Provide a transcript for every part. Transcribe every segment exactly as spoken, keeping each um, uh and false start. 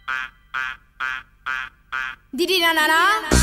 Didi na na na.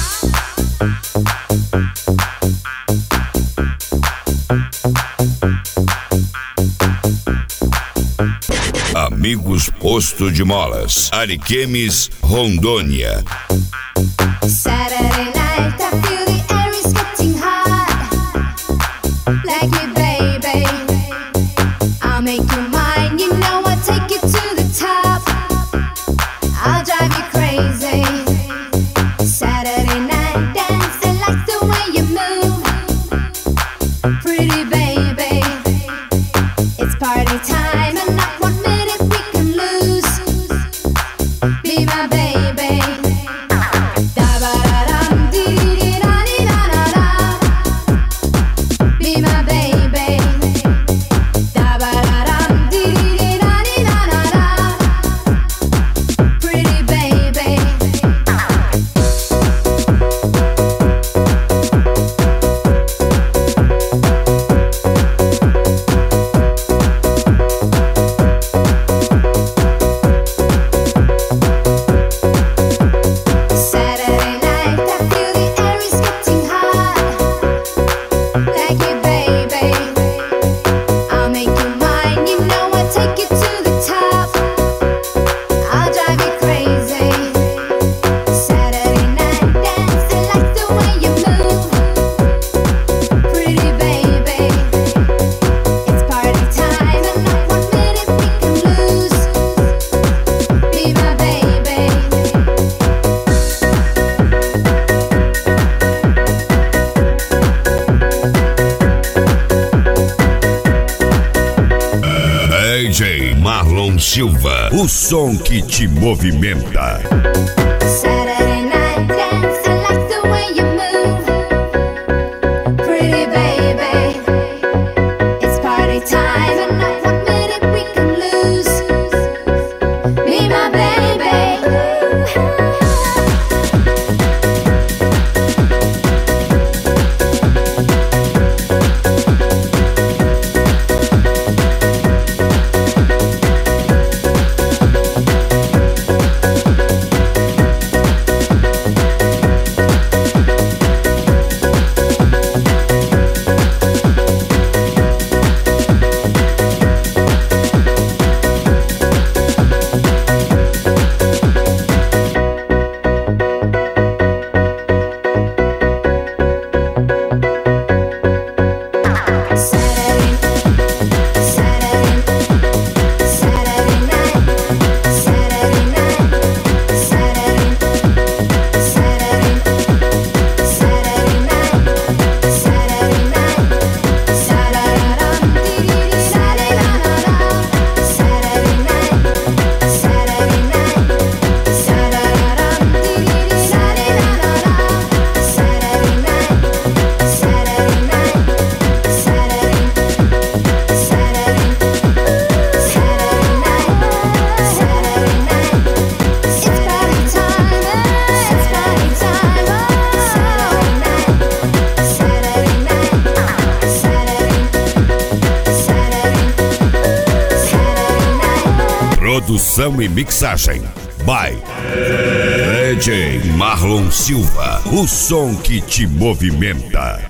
Amigos Posto de Molas, Ariquemes, Rondônia. Saturday night, I feel the air is getting hot. Like me, baby, I'll make you mine. You know I'll take you to the top. I'll drive you crazy. Saturday night dance, I like the way you move. Pretty baby, it's party time and not one minute we can lose. Be my baby. Be my baby. Pretty baby. Saturday night, I feel the air is getting hot. Like me, baby, I'll make you mine. You know I'll take you to the top. I'll drive you crazy. Saturday night dance, I like the way you move. Pretty baby, it's party time and not one minute we can lose. Be my baby. D J Marlon Silva, o som que te movimenta. Saturday night dance, I like the way you move. Pretty baby, it's party time and not one minute we can lose. Be my baby. Saturday, Saturday, Saturday night, Saturday night, Saturday, Saturday, Saturday night, Saturday night, Saturday, Saturday night, Saturday night, Saturday night, Saturday, Saturday night, Saturday night, Saturday night. Saturday, Saturday, Saturday night, Saturday night, it's party time, it's party time. Saturday night, Saturday night, Saturday, Saturday, Saturday night. Produção e mixagem by D J Marlon Silva, o som que te movimenta.